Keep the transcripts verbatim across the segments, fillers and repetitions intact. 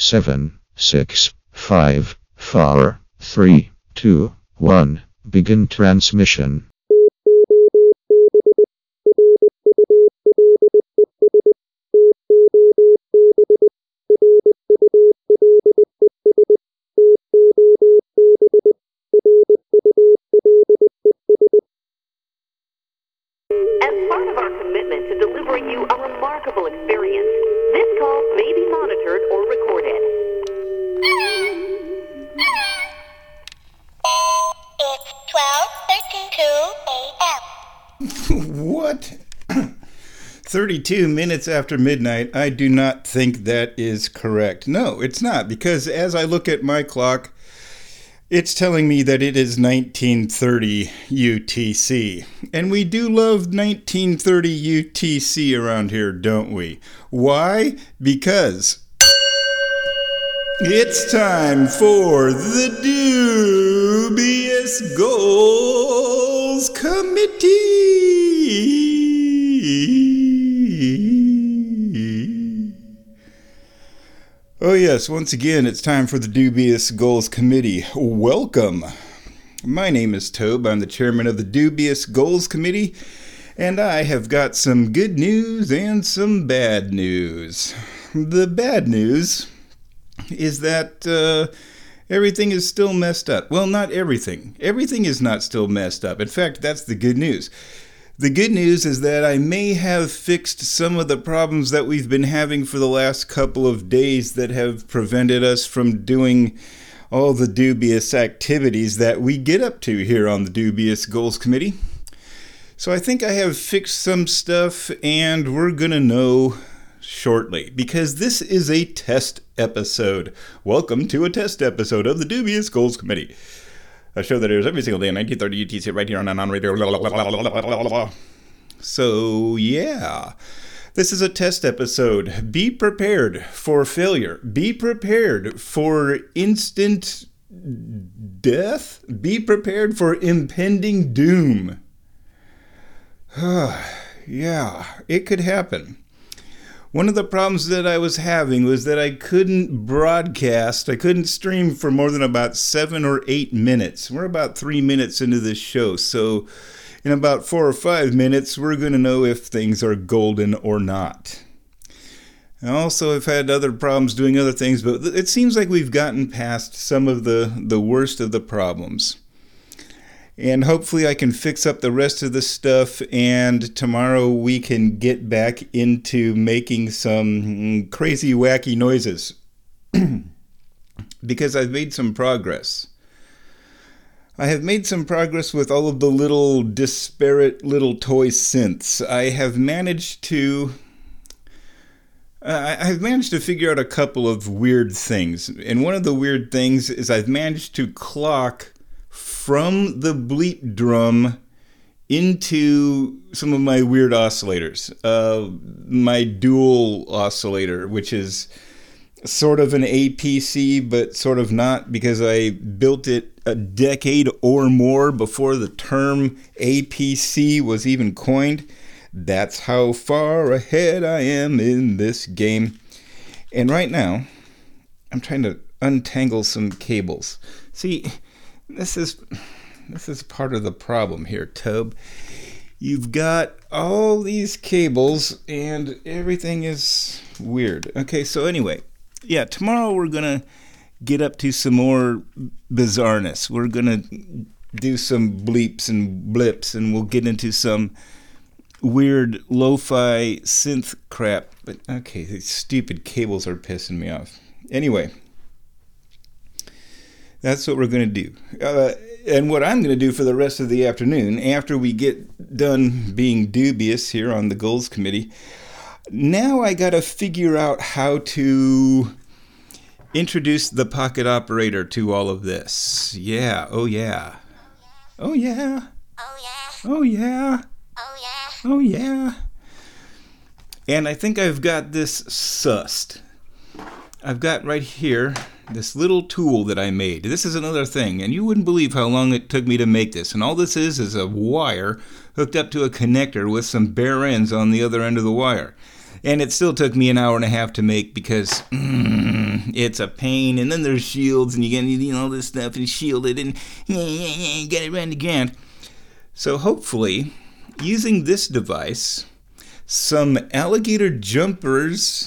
seven, six, five, four, three, two, one. Begin transmission. As part of our commitment to delivering you a remarkable experience, this call may be monitored or recorded. It's twelve thirty-two a.m. What? thirty-two minutes after midnight, I do not think that is correct. No, it's not, because as I look at my clock, it's telling me that it is nineteen thirty U T C. And we do love nineteen thirty U T C around here, don't we? Why? Because it's time for the Dubious Goals Committee. Oh yes, once again, it's time for the Dubious Goals Committee. Welcome. My name is Tobe. I'm the chairman of the Dubious Goals Committee, and I have got some good news and some bad news. The bad news is that uh, everything is still messed up. Well, not everything. Everything is not still messed up. In fact, that's the good news. The good news is that I may have fixed some of the problems that we've been having for the last couple of days that have prevented us from doing all the dubious activities that we get up to here on the Dubious Goals Committee. So I think I have fixed some stuff, and we're going to know shortly, because this is a test episode. Welcome to a test episode of the Dubious Goals Committee, a show that airs every single day at nineteen thirty U T C right here on Non Radio. So, yeah, this is a test episode. Be prepared for failure. Be prepared for instant death. Be prepared for impending doom. Yeah, it could happen. One of the problems that I was having was that I couldn't broadcast, I couldn't stream for more than about seven or eight minutes. We're about three minutes into this show, so in about four or five minutes, we're going to know if things are golden or not. I also have had other problems doing other things, but it seems like we've gotten past some of the, the worst of the problems. And hopefully I can fix up the rest of the stuff, and tomorrow we can get back into making some crazy, wacky noises. Because I've made some progress. I have made some progress with all of the little disparate little toy synths. I have managed to... Uh, I've managed to figure out a couple of weird things. And one of the weird things is I've managed to clock from the bleep drum into some of my weird oscillators. Uh, my dual oscillator, which is sort of an A P C, but sort of not, because I built it a decade or more before the term A P C was even coined. That's how far ahead I am in this game. And right now, I'm trying to untangle some cables. See, This is this is part of the problem here, Tobe. You've got all these cables and everything is weird. Okay, so anyway, yeah, tomorrow we're going to get up to some more bizarreness. We're going to do some bleeps and blips, and we'll get into some weird lo-fi synth crap. But okay, these stupid cables are pissing me off. Anyway, that's what we're going to do. Uh, and what I'm going to do for the rest of the afternoon, after we get done being dubious here on the Goals Committee, now I got to figure out how to introduce the pocket operator to all of this. Yeah, oh yeah. Oh yeah. Oh yeah. Oh yeah. Oh yeah. Oh yeah. And I think I've got this sussed. I've got right here this little tool that I made. This is another thing, and you wouldn't believe how long it took me to make this. And all this is is a wire hooked up to a connector with some bare ends on the other end of the wire. And it still took me an hour and a half to make because mm, it's a pain. And then there's shields and you get you know, all this stuff and shielded and yeah, yeah, yeah, get it around the ground. So hopefully, using this device, some alligator jumpers,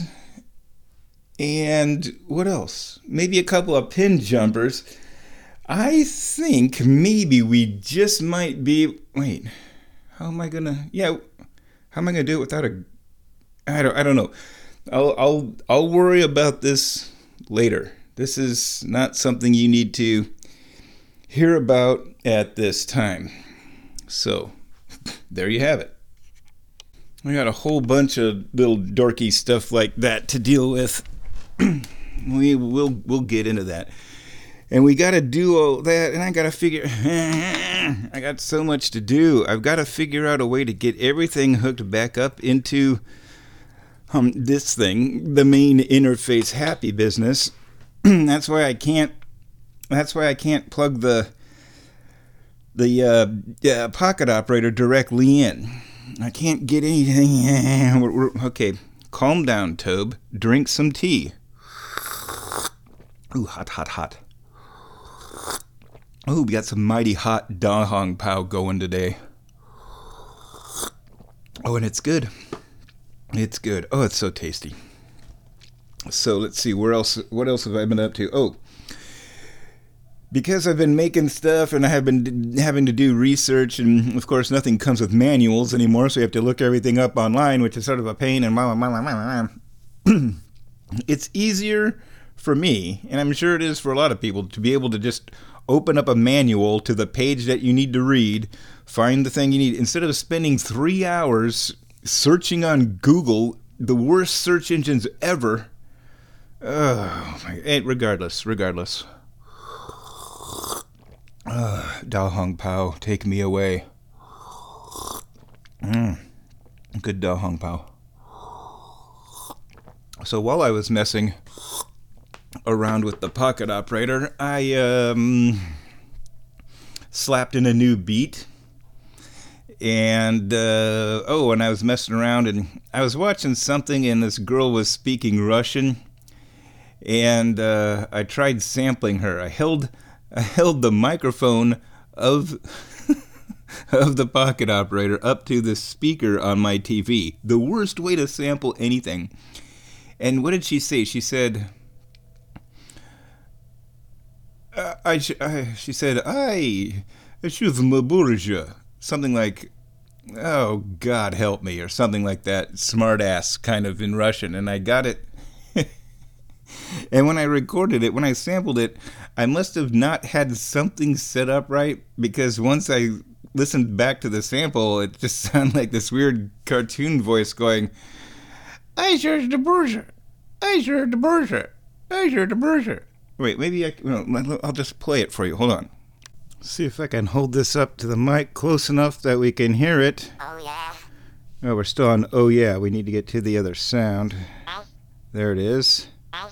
and what else? Maybe a couple of pin jumpers. I think maybe we just might be... Wait, how am I gonna... Yeah, how am I gonna do it without a... I don't, I don't know. I'll, I'll, I'll worry about this later. This is not something you need to hear about at this time. So, there you have it. I got a whole bunch of little dorky stuff like that to deal with. we will we'll get into that. And we got to do all that, and I got to figure... I got so much to do. I've got to figure out a way to get everything hooked back up into um, this thing, the main interface happy business. That's why I can't... That's why I can't plug the... the uh, uh, pocket operator directly in. I can't get anything. We're, we're, okay, calm down, Tobe. Drink some tea. Ooh, hot, hot, hot. Ooh, we got some mighty hot Da Hong Pao going today. Oh, and it's good. It's good. Oh, it's so tasty. So let's see, where else? What else have I been up to? Oh. Because I've been making stuff and I have been having to do research, and of course nothing comes with manuals anymore, so you have to look everything up online, which is sort of a pain. And blah, blah, blah, blah, blah. It's easier for me, and I'm sure it is for a lot of people, to be able to just open up a manual to the page that you need to read, find the thing you need, instead of spending three hours searching on Google, the worst search engines ever. Oh, my, regardless, regardless. Uh, Da Hong Pao, take me away. Mm, good Da Hong Pao. So while I was messing around with the pocket operator, I um, slapped in a new beat. And, uh, oh, and I was messing around and I was watching something and this girl was speaking Russian. And uh, I tried sampling her. I held... I held the microphone of of the pocket operator up to the speaker on my T V. The worst way to sample anything. And what did she say? She said, uh, I, I, she said, I, she's Maburja. Something like, oh, God help me, or something like that. Smart ass kind of in Russian. And I got it. And when I recorded it, when I sampled it, I must have not had something set up right, because once I listened back to the sample, it just sounded like this weird cartoon voice going, I heard the Burger, I heard the Burger, I heard the Burger. Wait, maybe I, no, I'll just play it for you. Hold on. See if I can hold this up to the mic close enough that we can hear it. Oh, yeah. Oh, we're still on, oh yeah, we need to get to the other sound. There it is.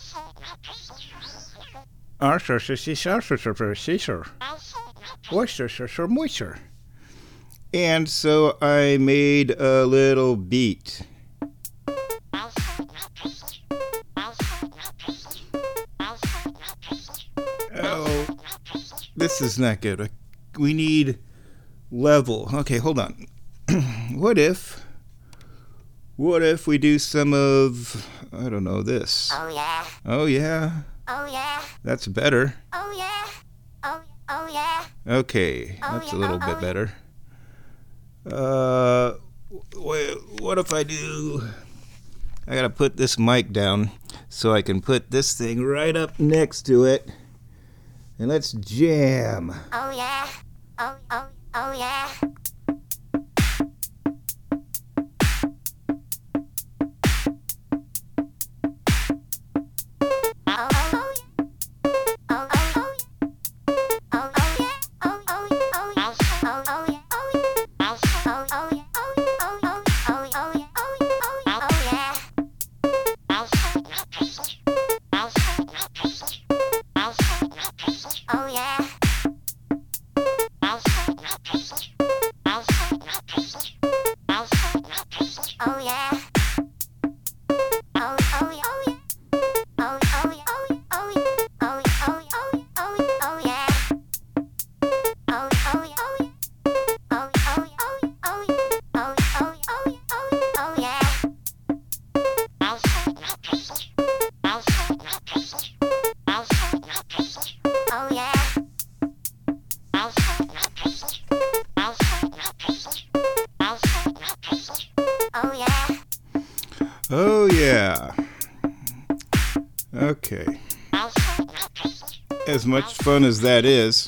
And so I made a little beat. Oh, this is not good. We need level. Okay, hold on. What if... What if we do some of, I don't know, this? Oh, yeah. Oh, yeah. Oh, yeah. That's better. Oh, yeah. Oh, oh yeah. Okay, Oh, that's a yeah. little Oh, bit oh, better. Uh, wh- what if I do... I gotta put this mic down so I can put this thing right up next to it. And let's jam. Oh, yeah. Oh, oh, oh, yeah. Okay. As much fun as that is,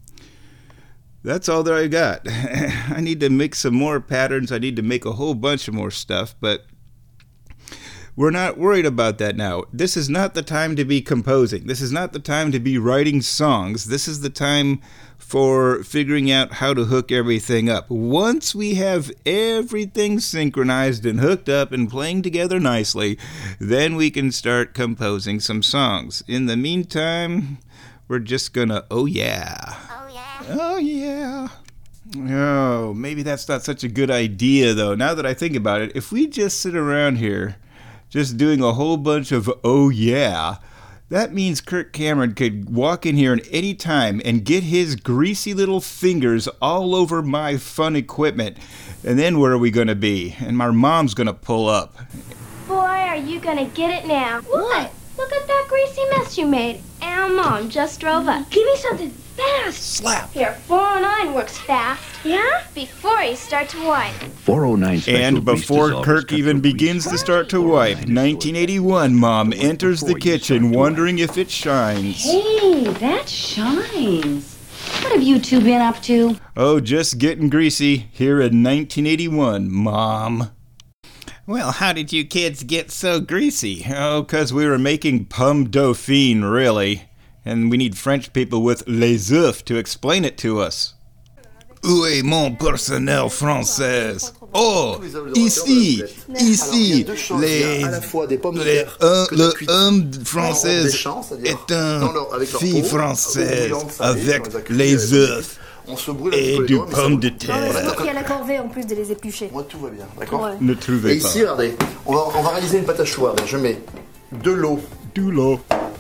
that's all that I got. I need to make some more patterns. I need to make a whole bunch of more stuff, but we're not worried about that now. This is not the time to be composing. This is not the time to be writing songs. This is the time for figuring out how to hook everything up. Once we have everything synchronized and hooked up and playing together nicely, then we can start composing some songs. In the meantime, we're just gonna, oh yeah. Oh yeah. Oh yeah. Oh, maybe that's not such a good idea though. Now that I think about it, if we just sit around here just doing a whole bunch of oh yeah, that means Kirk Cameron could walk in here at any time and get his greasy little fingers all over my fun equipment. And then where are we going to be? And my mom's going to pull up. Boy, are you gonna get it now. What? Look at that greasy mess you made. And our mom just drove up. Give me something fast. Slap. Here, four oh nine works fast. Yeah? Before you start to wipe. four oh nine special And grease before dissolvers Kirk cut even through grease. begins to start to wipe, nineteen eighty-one, Mom enters the kitchen wondering if it shines. Hey, that shines. What have you two been up to? Oh, just getting greasy here in nineteen eighty-one, Mom. Well, how did you kids get so greasy? Oh, 'cause we were making pomme dauphine, really. And we need French people with les œufs to explain it to us. Où est mon personnel français? Oh, ici, ici, les, les, un, le homme français est un fille française avec les œufs et du pomme de terre. C'est qui à la corvée en plus de les éplucher. Moi tout va bien, d'accord. Ouais. Ne trouvez Et pas. ici, regardez, on va, on va réaliser une pâte à choix. Je mets de l'eau, Du l'eau.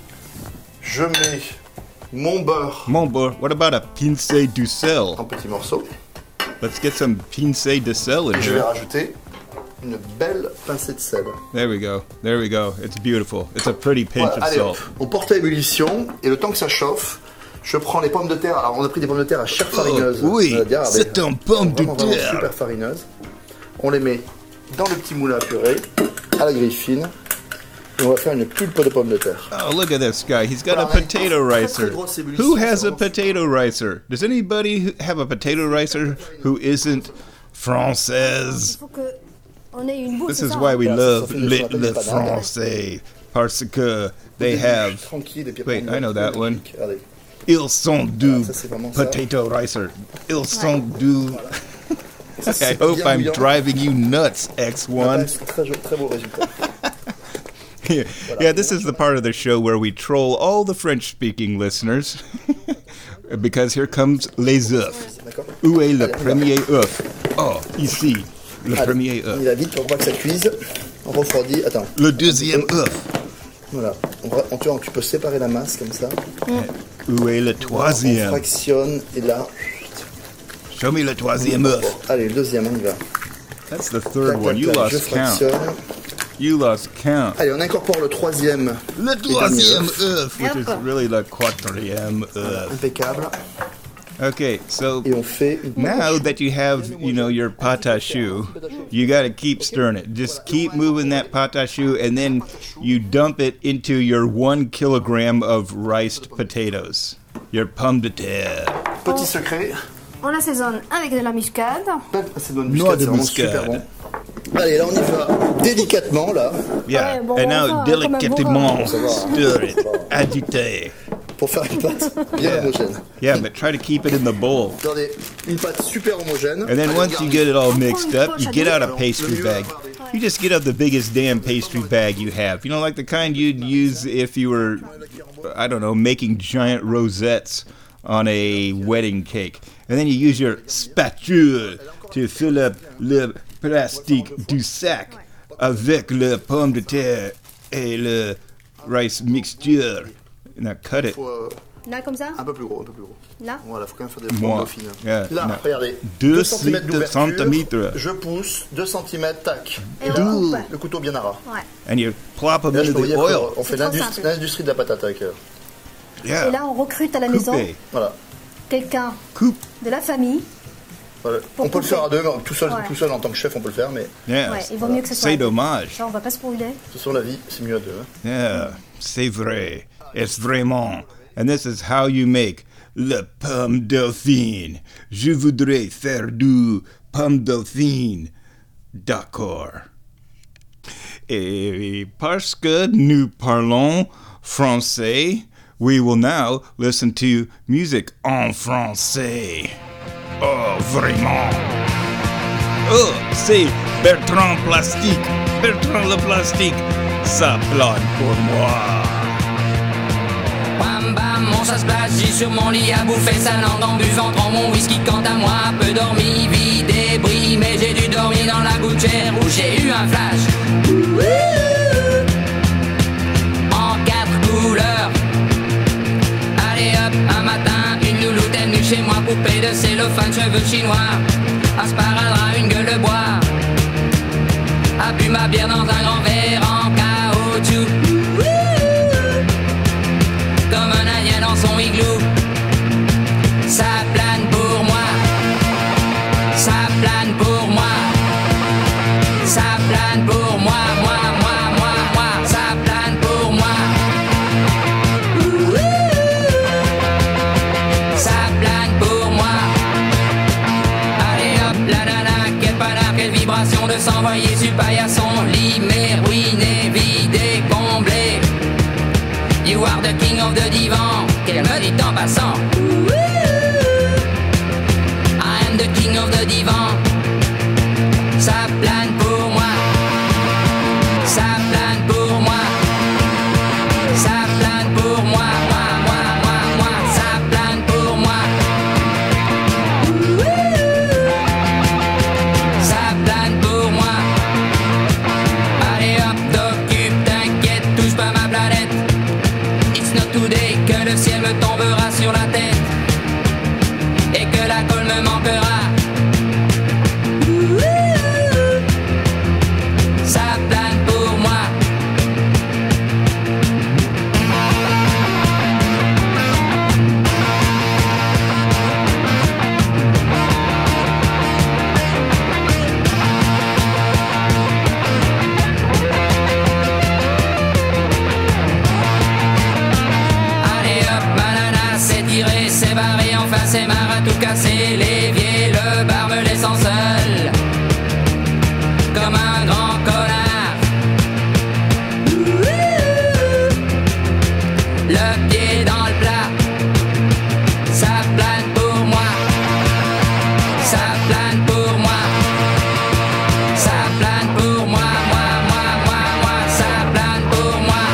je mets mon beurre Mon beurre. What about a pincée du sel? en petits morceaux. Let's get some pincée de sel in Et je vais here. rajouter une belle pincée de sel. There we go. There we go. It's beautiful. It's a pretty pinch Voilà, of allez, salt. on porte à ébullition et le temps que ça chauffe, je prends les pommes de terre. Alors on a pris des pommes de terre à chair farineuse. Oh, oui, On va dire, regardez, c'est un pomme de vraiment, vraiment terre. super farineuse. On les met dans le petit moulin à purée, à la grille fine. Et on va faire une pulpe de pommes de terre. Oh, look at this guy. He's got a Voilà, potato très, ricer. très grosse ébullition, Who has ça a avance. potato ricer? Does anybody who- have a potato ricer who isn't française? Il faut que on ait une bouffe. This c'est is ça, why hein. we Voilà, love ça fait des le, choses le pas français. Parce que they have... Tranquille, et puis Wait, après, on I know va- that one. Regardez. Ils sont du Ah, ça, c'est vraiment ça. potato ricer. Ils sont du... Ça, I c'est hope bien I'm bouillant. driving you nuts, X On a one. un très, jo- très beau résultat. Yeah, yeah, this is the part of the show where we troll all the French-speaking listeners. Because here comes les œufs. D'accord. Où est le Allez, on y va. premier œuf? Oh, ici, le Allez, premier On y œuf. va vite pour pas que ça cuise. On refroidit. Attends. Le deuxième œuf. Voilà. On, va- on- tu, vois, tu peux séparer la masse comme ça. Où est le On troisième? fractionne et là. Show me le troisième œuf. Bon, allez, le deuxième, on y va. That's the Tac, third tac, one. You tac, je lost count. fractionne. You lost count. Allez, on incorpore le troisième. Le dernier troisième œuf. œuf, which is really le quatrième œuf. Impeccable. Okay, so Et on fait une now that you have, you know, your pâte à choux, you got to keep stirring it. Just keep moving that pâte à choux, and then you dump it into your one kilogram of riced potatoes, your pomme de terre. petit secret. On l'assaisonne avec de la muscade. C'est de Noix muscade, de c'est vraiment muscade. super bon. Allez, là on y va délicatement là Yeah, Ouais, bon, and on now va, délicatement comme un bon stir it, agite. pour faire une pâte bien Yeah. homogène. Yeah, but try to keep it in the bowl. Regardez, une pâte super homogène. And then Allez, once you regardez. get it all mixed up, you get out a pastry Le mieux, bag. regardez. You just get out the biggest damn pastry bag you have. You know, like the kind you'd use if you were, I don't know, making giant rosettes on a wedding cake. And then you use your spatule to fill up le plastique du sac avec le pomme de terre et le rice mixture. Now cut it. Faut, euh, Là, comme ça. un peu plus gros, un peu plus gros. Là. Voilà, faut quand même faire des Moi. pommes fines. Yeah, Là, no. regardez, Deux deux centimètres d'ouverture. centimètres. Je pousse, deux centimètres, tac. Et on D'où coupe. le couteau bien à ras. Ouais. And you plop them Là, je into peux vous the dire oil. qu'on fait C'est trop l'industrie simple. l'industrie de la patate avec. euh, Yeah. Et là, on recrute à la maison Coupé. Voilà. quelqu'un Coupe. de la famille. Voilà. Pour On peut le couper. faire à deux, mais tout seul, Ouais. tout seul en tant que chef, on peut le faire, mais Yeah. Ouais, il vaut mieux que ce soit. C'est dommage. Ça, on va pas se brûler. ce sur la vie, c'est mieux à deux. hein. Yeah. c'est vrai. It's vraiment. And this is how you make le pomme dauphine. Je voudrais faire du pomme dauphine. D'accord. Et parce que nous parlons français, we will now listen to music en français. Oh, vraiment. Oh, c'est Bertrand Plastique. Bertrand le Plastique. Ça plane pour moi. Bam bam, mon ça se place, j'ai sur mon lit à bouffer sa langue en buvant dans mon whisky. Quant à moi, peu dormi, vie débris, mais j'ai dû dormir dans la gouttière où j'ai eu un flash. En quatre couleurs. Allez hop, un matin, une louloute est venue chez moi, poupée de cellophane, cheveux chinois, un sparadrap, une gueule de bois, a bu ma bière dans un grand verre en caoutchouc. Comme un indien dans son igloo. Ça plane pour moi. Ça plane pour moi. Ça plane pour moi, moi, moi, moi, moi. Ça plane pour moi. Ça plane pour moi. Allez hop, la nana, quelle panard, quelle vibration de s'envoyer sur paillasson. Limé, ruiné, vidé, comblé. You are the king of the divan. Qu'elle me dit en passant. I am the king of the divan. Ça plane pour moi. Ça plane pour moi. Ça plane pour moi. Moi, moi, moi, moi. Ça plane pour moi. Ça plane pour moi. Allez hop, t'occupe, t'inquiète, touche pas ma planète. It's not today que le ciel me tombera sur la tête et que la colle me manquera. Ça plane pour moi. Allez hop, banana, c'est tiré, c'est barré, enfin c'est marre à tout casser. L'évier, le bar me laissant seul comme un grand connard. Le pied dans le plat. Ça plane pour moi. Ça plane pour moi. Ça plane pour moi, moi, moi, moi, moi. Ça plane pour moi.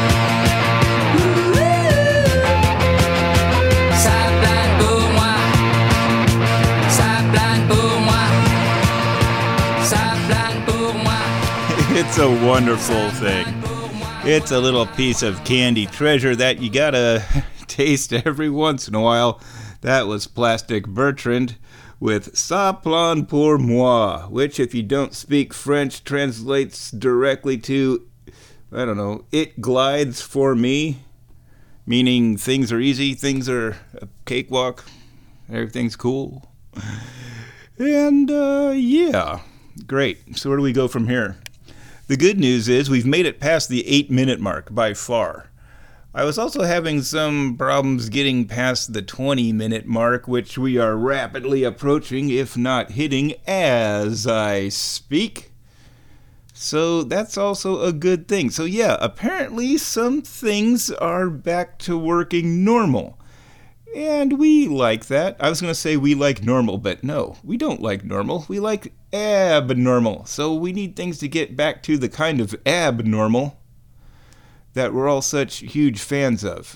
Ça plane pour moi. Ça plane pour moi. Ça plane pour moi. It's a wonderful thing. It's a little piece of candy treasure that you gotta taste every once in a while. That was Plastic Bertrand with Ça plane pour moi, which, if you don't speak French, translates directly to, I don't know, it glides for me, meaning things are easy, things are a cakewalk, everything's cool. And, uh, yeah, great. So where do we go from here? The good news is we've made it past the eight-minute mark by far. I was also having some problems getting past the twenty-minute mark, which we are rapidly approaching, if not hitting, as I speak. So that's also a good thing. So yeah, apparently some things are back to working normal. And we like that. I was going to say we like normal, but no, we don't like normal. We like abnormal. So we need things to get back to the kind of abnormal that we're all such huge fans of.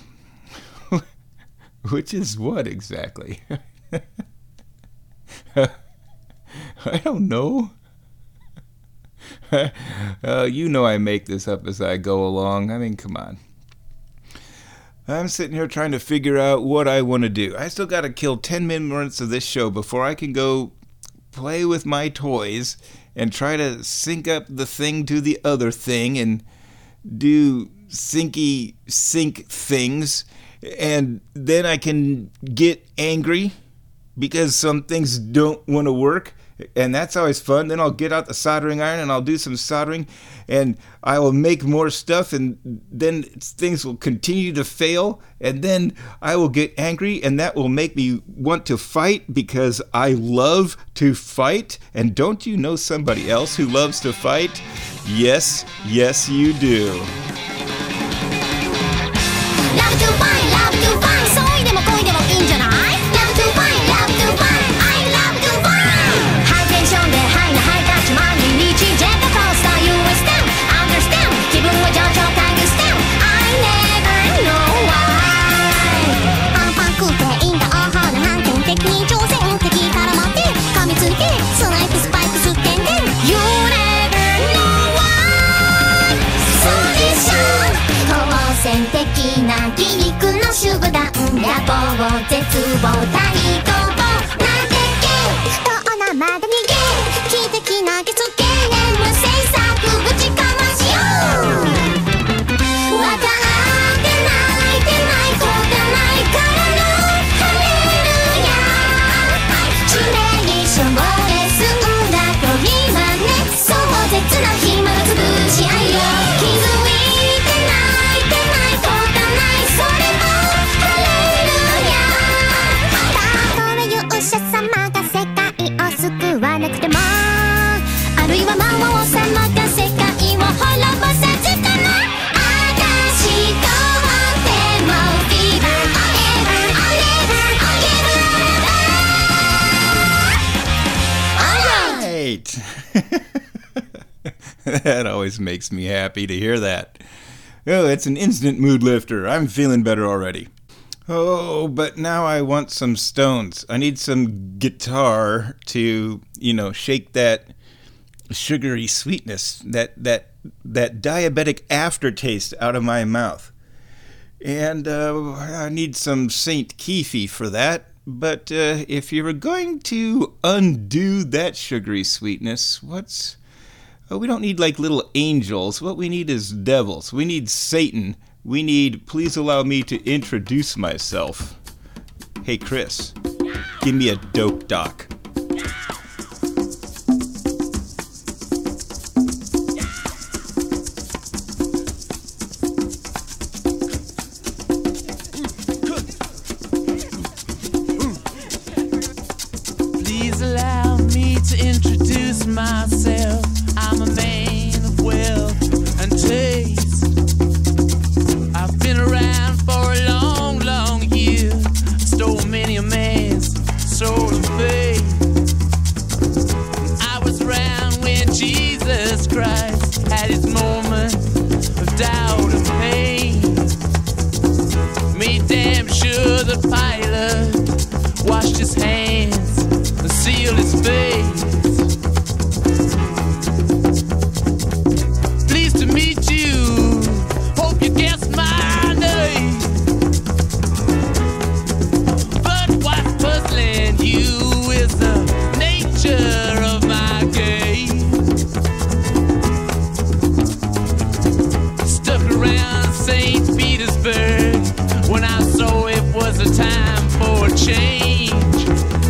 Which is what exactly? I don't know. uh, you know I make this up as I go along. I mean, come on. I'm sitting here trying to figure out what I want to do. I still got to kill ten minutes of this show before I can go play with my toys and try to sync up the thing to the other thing and do syncy sync things. And then I can get angry because some things don't want to work and that's always fun. Then I'll get out the soldering iron and I'll do some soldering, and I will make more stuff, and then things will continue to fail, and then I will get angry, and that will make me want to fight because I love to fight. And don't you know somebody else who loves to fight? Yes, yes you do. Love to fight, love to fight そういでも恋でもいいんじゃない Love to fight, love to fight I love to fight ハイテンションでハイなハイタッチマンリーチジェットコースター ユーエス down Understand 気分は上々タイムスタン I never know why パンパン食っていいんだアハな反転的に挑戦的から待って噛みついてスナイプスパイクすってんで You never know why そうでしょ好戦的な皮肉の集団野望絶望対等望なんてけどうなまだ逃げ奇跡な月経無制作ぶちかましようわかってないてないことないからのハレルヤ致命傷で済んだと今ね壮絶な暇の潰し合いよ気づいてないてないことないそれもハレルヤたとえ勇者様が世界を救わなくてもあるいは魔王様が世界を滅ぼさずともあたしとっても Fever Forever Forever Alright That always makes me happy to hear that. Oh, it's an instant mood lifter. I'm feeling better already. Oh, but now I want some stones. I need some guitar to, you know, shake that sugary sweetness, that that that diabetic aftertaste out of my mouth. And uh, I need some Saint Keefe for that. But uh, if you were going to undo that sugary sweetness, what's... Oh, we don't need like little angels. What we need is devils. We need Satan. We need, please allow me to introduce myself. Hey, Chris, give me a dope doc. Please allow me to introduce myself. I'm a man of wealth and taste. I've been around for a long, long year. Stole many a man's soul of faith. I was around when Jesus Christ had his moment of doubt and pain. Made damn sure that Pilate washed his hands and sealed his face. To meet you, hope you guessed my name. But what's puzzling you is the nature of my game. Stuck around Saint Petersburg when I saw it was a time for a change.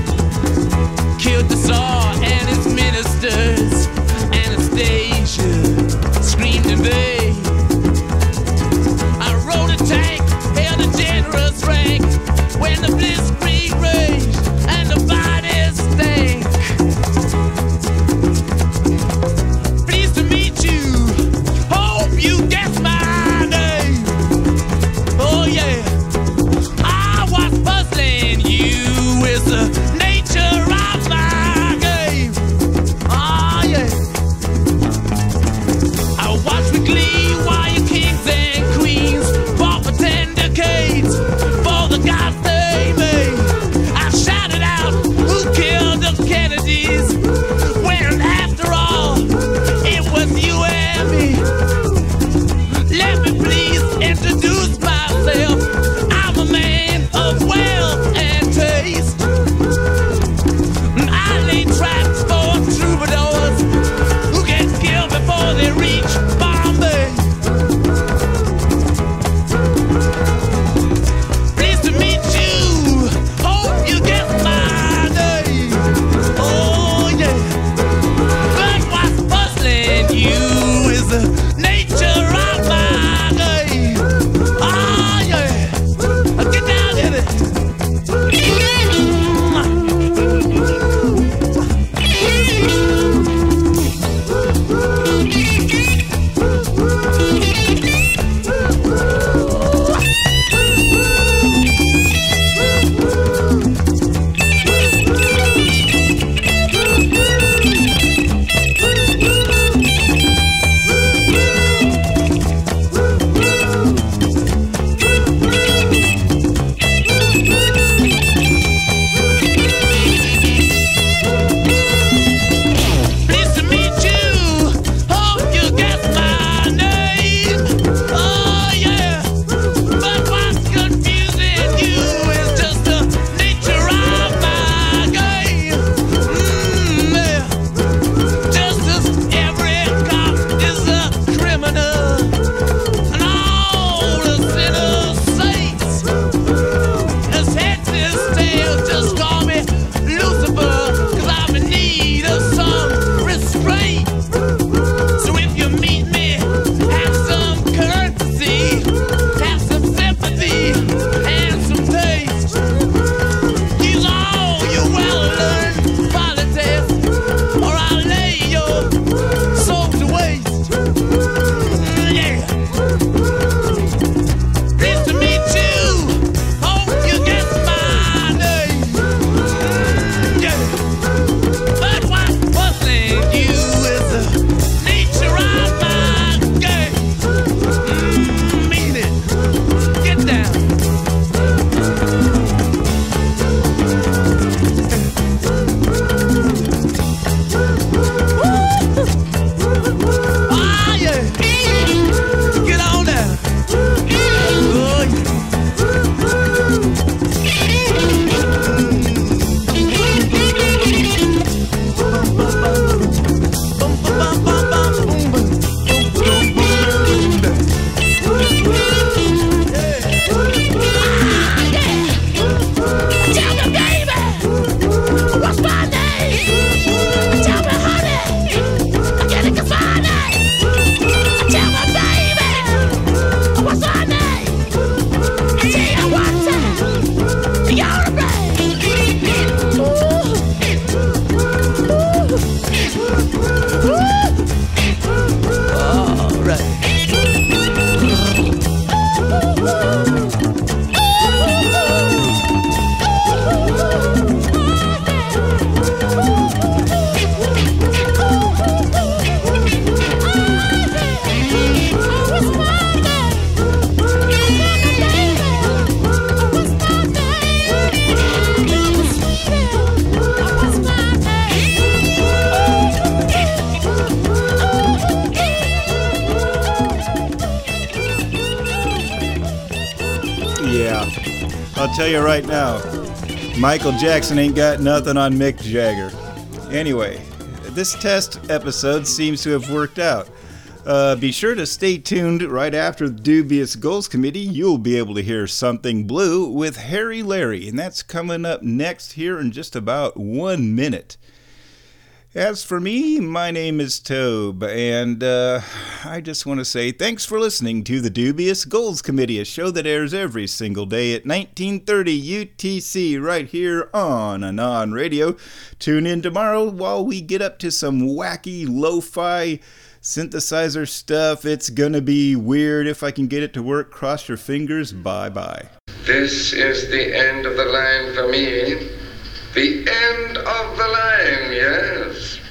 Yeah, I'll tell you right now, Michael Jackson ain't got nothing on Mick Jagger. Anyway, this test episode seems to have worked out. Uh, be sure to stay tuned. Right after the Dubious Goals Committee, you'll be able to hear Something Blue with Harry Larry, and that's coming up next here in just about one minute. As for me, my name is Tobe, and uh, I just want to say thanks for listening to the Dubious Goals Committee, a show that airs every single day at nineteen thirty U T C right here on Anon Radio. Tune in tomorrow while we get up to some wacky lo-fi synthesizer stuff. It's gonna be weird. If I can get it to work, cross your fingers. Bye-bye. This is the end of the line for me. The end of the line, yes.